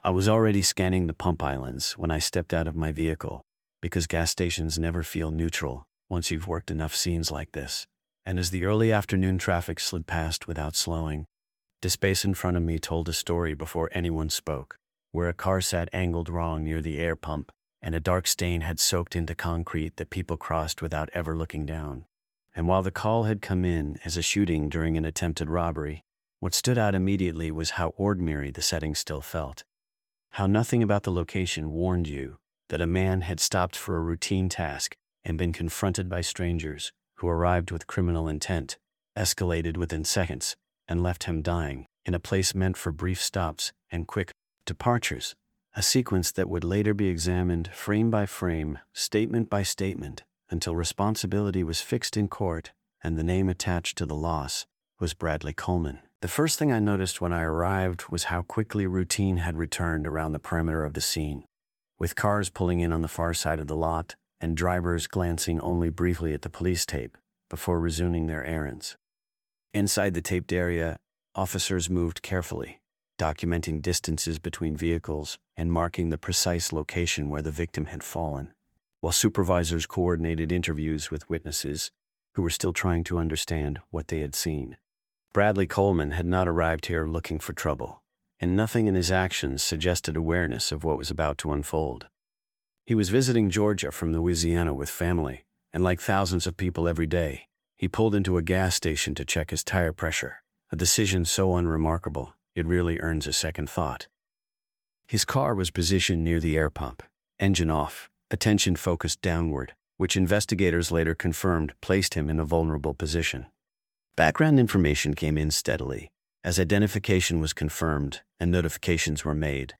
I was already scanning the pump islands when I stepped out of my vehicle, because gas stations never feel neutral once you've worked enough scenes like this. And as the early afternoon traffic slid past without slowing, the space in front of me told a story before anyone spoke, where a car sat angled wrong near the air pump, and a dark stain had soaked into concrete that people crossed without ever looking down. And while the call had come in as a shooting during an attempted robbery, what stood out immediately was how ordinary the setting still felt. How nothing about the location warned you that a man had stopped for a routine task and been confronted by strangers who arrived with criminal intent, escalated within seconds, and left him dying in a place meant for brief stops and quick departures, a sequence that would later be examined frame by frame, statement by statement, until responsibility was fixed in court and the name attached to the loss was Bradley Coleman. The first thing I noticed when I arrived was how quickly routine had returned around the perimeter of the scene, with cars pulling in on the far side of the lot and drivers glancing only briefly at the police tape before resuming their errands. Inside the taped area, officers moved carefully, documenting distances between vehicles and marking the precise location where the victim had fallen, while supervisors coordinated interviews with witnesses who were still trying to understand what they had seen. Bradley Coleman had not arrived here looking for trouble, and nothing in his actions suggested awareness of what was about to unfold. He was visiting Georgia from Louisiana with family, and like thousands of people every day, he pulled into a gas station to check his tire pressure, a decision so unremarkable it really earns a second thought. His car was positioned near the air pump, engine off, attention focused downward, which investigators later confirmed placed him in a vulnerable position. Background information came in steadily, as identification was confirmed and notifications were made.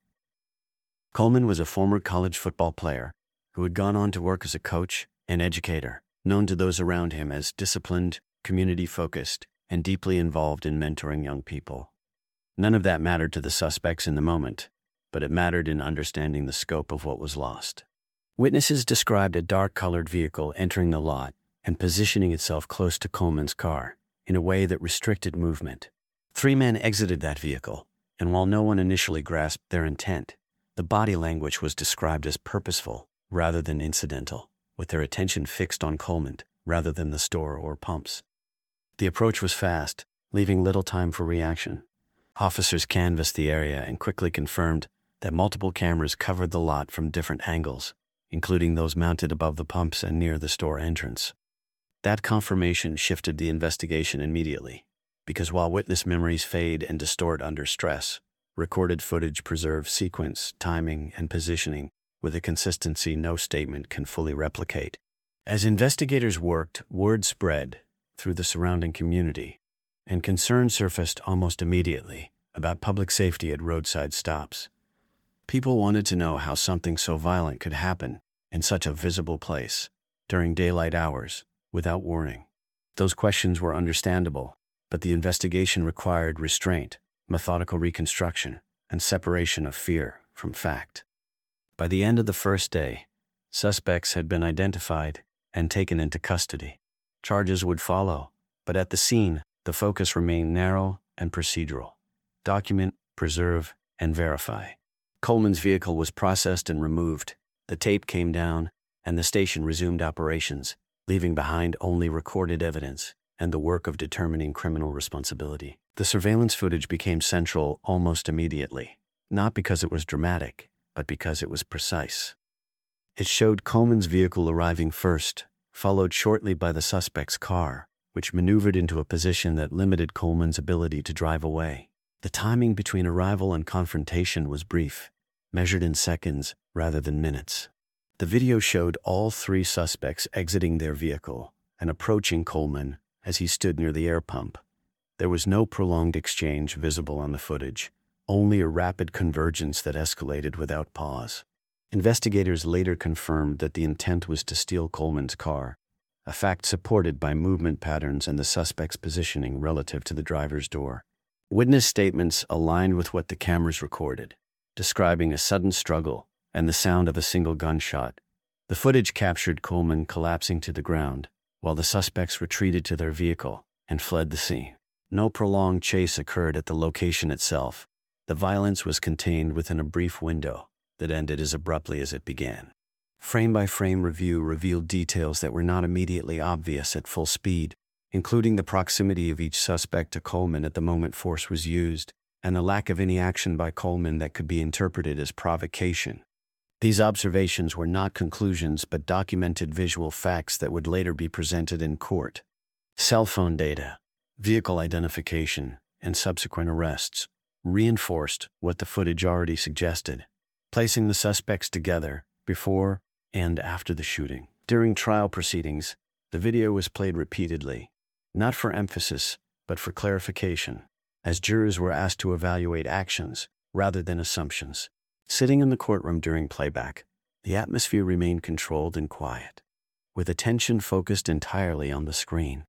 Coleman was a former college football player who had gone on to work as a coach and educator, known to those around him as disciplined, community-focused, and deeply involved in mentoring young people. None of that mattered to the suspects in the moment, but it mattered in understanding the scope of what was lost. Witnesses described a dark-colored vehicle entering the lot and positioning itself close to Coleman's car in a way that restricted movement. 3 men exited that vehicle, and while no one initially grasped their intent, the body language was described as purposeful rather than incidental, with their attention fixed on Coleman rather than the store or pumps. The approach was fast, leaving little time for reaction. Officers canvassed the area and quickly confirmed that multiple cameras covered the lot from different angles, including those mounted above the pumps and near the store entrance. That confirmation shifted the investigation immediately, because while witness memories fade and distort under stress, recorded footage preserves sequence, timing, and positioning with a consistency no statement can fully replicate. As investigators worked, word spread through the surrounding community, and concern surfaced almost immediately about public safety at roadside stops. People wanted to know how something so violent could happen in such a visible place during daylight hours without warning. Those questions were understandable, but the investigation required restraint, methodical reconstruction, and separation of fear from fact. By the end of the first day, suspects had been identified and taken into custody. Charges would follow, but at the scene, the focus remained narrow and procedural. Document, preserve, and verify. Coleman's vehicle was processed and removed, the tape came down, and the station resumed operations, leaving behind only recorded evidence and the work of determining criminal responsibility. The surveillance footage became central almost immediately, not because it was dramatic, but because it was precise. It showed Coleman's vehicle arriving first, followed shortly by the suspect's car, which maneuvered into a position that limited Coleman's ability to drive away. The timing between arrival and confrontation was brief, measured in seconds rather than minutes. The video showed all 3 suspects exiting their vehicle and approaching Coleman as he stood near the air pump. There was no prolonged exchange visible on the footage, only a rapid convergence that escalated without pause. Investigators later confirmed that the intent was to steal Coleman's car, a fact supported by movement patterns and the suspect's positioning relative to the driver's door. Witness statements aligned with what the cameras recorded, describing a sudden struggle and the sound of a single gunshot. The footage captured Coleman collapsing to the ground, while the suspects retreated to their vehicle and fled the scene. No prolonged chase occurred at the location itself, The violence was contained within a brief window that ended as abruptly as it began. Frame-by-frame review revealed details that were not immediately obvious at full speed, including the proximity of each suspect to Coleman at the moment force was used, and the lack of any action by Coleman that could be interpreted as provocation. These observations were not conclusions but documented visual facts that would later be presented in court. Cell phone data, vehicle identification, and subsequent arrests reinforced what the footage already suggested, placing the suspects together before and after the shooting. During trial proceedings, the video was played repeatedly, not for emphasis, but for clarification, as jurors were asked to evaluate actions rather than assumptions. Sitting in the courtroom during playback, the atmosphere remained controlled and quiet, with attention focused entirely on the screen.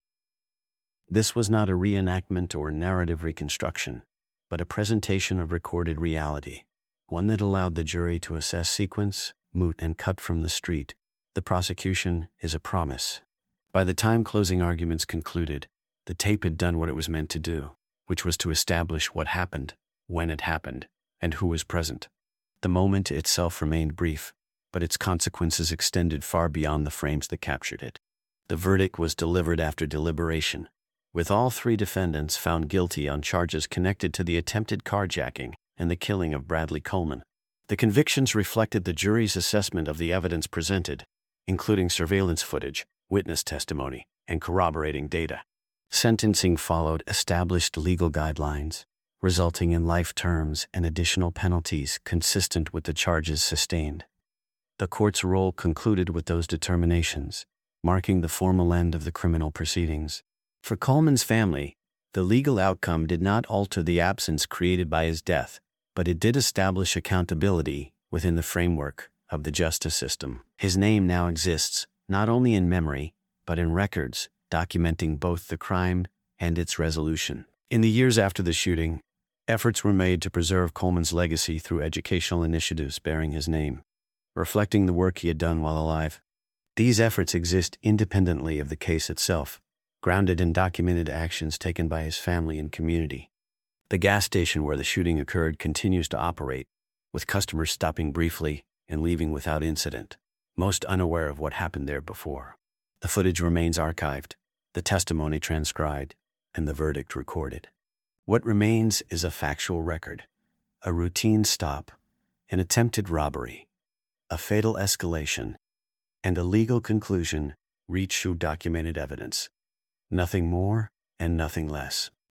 This was not a reenactment or narrative reconstruction, but a presentation of recorded reality, one that allowed the jury to assess sequence, moot, and cut from the street. The prosecution is a promise. By the time closing arguments concluded, the tape had done what it was meant to do, which was to establish what happened, when it happened, and who was present. The moment itself remained brief, but its consequences extended far beyond the frames that captured it. The verdict was delivered after deliberation, with all three defendants found guilty on charges connected to the attempted carjacking and the killing of Bradley Coleman. The convictions reflected the jury's assessment of the evidence presented, including surveillance footage, witness testimony, and corroborating data. Sentencing followed established legal guidelines, resulting in life terms and additional penalties consistent with the charges sustained. The court's role concluded with those determinations, marking the formal end of the criminal proceedings. For Coleman's family, the legal outcome did not alter the absence created by his death, but it did establish accountability within the framework of the justice system. His name now exists, not only in memory, but in records documenting both the crime and its resolution. In the years after the shooting, efforts were made to preserve Coleman's legacy through educational initiatives bearing his name, reflecting the work he had done while alive. These efforts exist independently of the case itself, grounded in documented actions taken by his family and community. The gas station where the shooting occurred continues to operate, with customers stopping briefly and leaving without incident, most unaware of what happened there before. The footage remains archived, the testimony transcribed, and the verdict recorded. What remains is a factual record, a routine stop, an attempted robbery, a fatal escalation, and a legal conclusion reached through documented evidence. Nothing more and nothing less.